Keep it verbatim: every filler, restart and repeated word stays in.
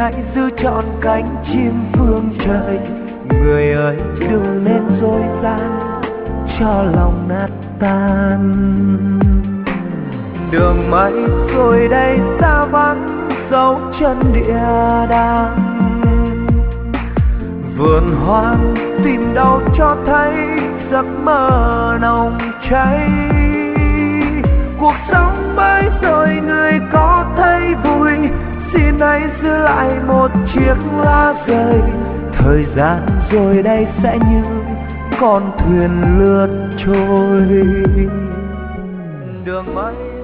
hãy giữ trọn cánh chim phương trời. Người ơi đừng nên dối gian cho lòng nát tan. Đường mây rồi đây xa vắng dấu chân địa đàng. Vườn hoang tìm đâu cho thấy giấc mơ nồng cháy. Cuộc sống mới rồi người có thấy vui, xin hãy giữ lại một chiếc lá rơi. Thời gian rồi đây sẽ như con thuyền lướt trôi. Đường mây